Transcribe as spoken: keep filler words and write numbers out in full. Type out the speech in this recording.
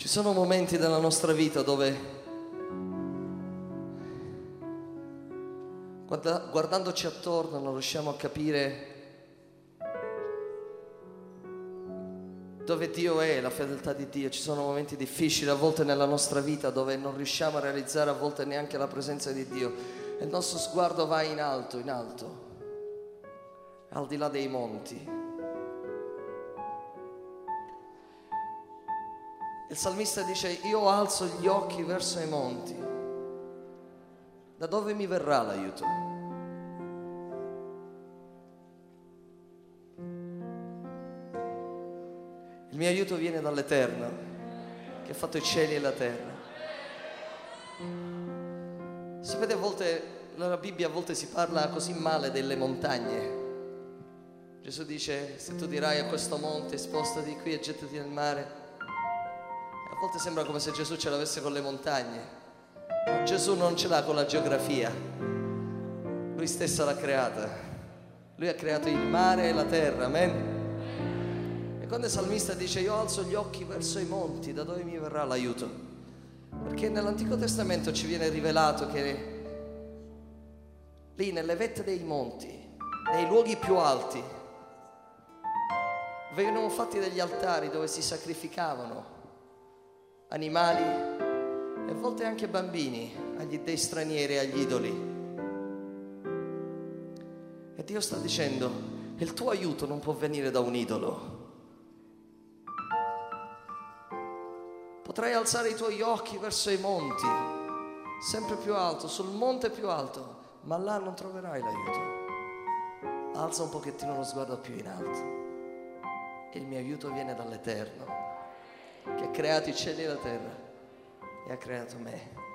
Ci sono momenti della nostra vita dove, guarda, guardandoci attorno, non riusciamo a capire dove Dio è, la fedeltà di Dio. Ci sono momenti difficili a volte nella nostra vita dove non riusciamo a realizzare a volte neanche la presenza di Dio, e il nostro sguardo va in alto, in alto, al di là dei monti. Il salmista dice: io alzo gli occhi verso i monti, da dove mi verrà l'aiuto? Il mio aiuto viene dall'Eterno, che ha fatto i cieli e la terra. Sapete, a volte nella Bibbia a volte si parla così male delle montagne. Gesù dice: se tu dirai a questo monte spostati qui e gettati nel mare. A volte sembra come se Gesù ce l'avesse con le montagne, ma Gesù non ce l'ha con la geografia. Lui stesso l'ha creata. Lui ha creato il mare e la terra, amen. E quando il salmista dice: io alzo gli occhi verso i monti, da dove mi verrà l'aiuto? Perché nell'Antico Testamento ci viene rivelato che lì nelle vette dei monti, nei luoghi più alti, venivano fatti degli altari dove si sacrificavano animali e a volte anche bambini agli dei stranieri e agli idoli. E Dio sta dicendo: il tuo aiuto non può venire da un idolo. Potrai alzare i tuoi occhi verso i monti, sempre più alto, sul monte più alto, ma là non troverai l'aiuto. Alza un pochettino lo sguardo più in alto. Il mio aiuto viene dall'Eterno, che ha creato i cieli e la terra e ha creato me.